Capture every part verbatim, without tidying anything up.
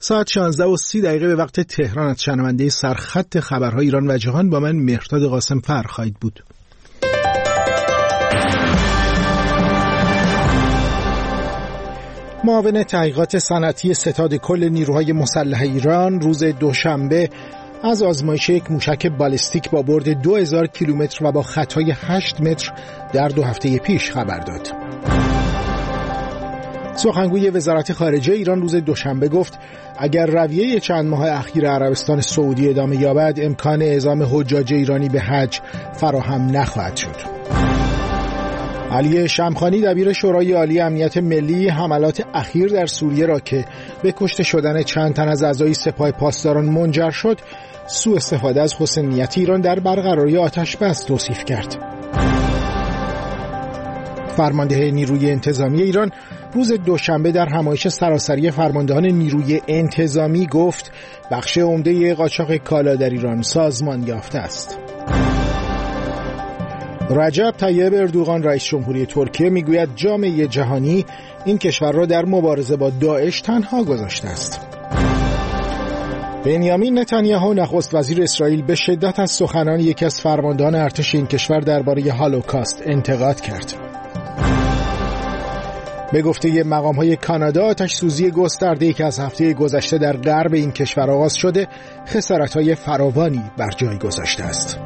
ساعت شانزده و سی دقیقه به وقت تهران از شنونده سرخط خبرهای ایران و جهان با من مهرداد قاسم فر خواهید بود. معاون تحقیقات صنعتی ستاد کل نیروهای مسلح ایران روز دوشنبه از آزمایش یک موشک بالستیک با برد دو هزار کیلومتر و با خطای هشت متر در دو هفته پیش خبر داد. سخنگوی وزارت خارجه ایران روز دوشنبه گفت اگر رویه چند ماه اخیر عربستان سعودی ادامه یابد امکان اعزام حجاج ایرانی به حج فراهم نخواهد شد. علی شمخانی دبیر شورای عالی امنیت ملی حملات اخیر در سوریه را که به کشته شدن چند تن از اعضای سپاه پاسداران منجر شد سوء استفاده از حسن نیت ایران در برقراری آتش بس توصیف کرد. فرمانده نیروی انتظامی ایران روز دوشنبه در همایش سراسری فرماندهان نیروی انتظامی گفت بخش عمده قاچاق کالا در ایران سازمان یافته است. رجب طیب اردوغان رئیس جمهوری ترکیه میگوید جامعه جهانی این کشور را در مبارزه با داعش تنها گذاشته است. بنیامین نتانیاهو نخست وزیر اسرائیل به شدت از سخنان یکی از فرماندهان ارتش این کشور درباره هولوکاست انتقاد کرد. به گفته مقام‌های کانادا آتش سوزی گسترده‌ای که از هفته گذشته در غرب این کشور آغاز شده خسارت‌های فراوانی بر جای گذاشته است.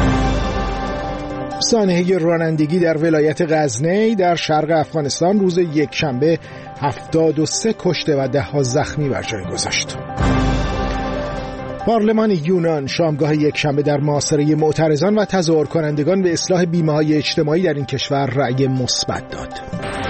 سانحه رانندگی در ولایت غزنی در شرق افغانستان روز یکشنبه هفتاد و سه کشته و ده ها زخمی بر جای گذاشت. پارلمان یونان شامگاه یکشنبه در محاصره معترضان و تظاهر کنندگان به اصلاح بیمه‌های اجتماعی در این کشور رأی مثبت داد.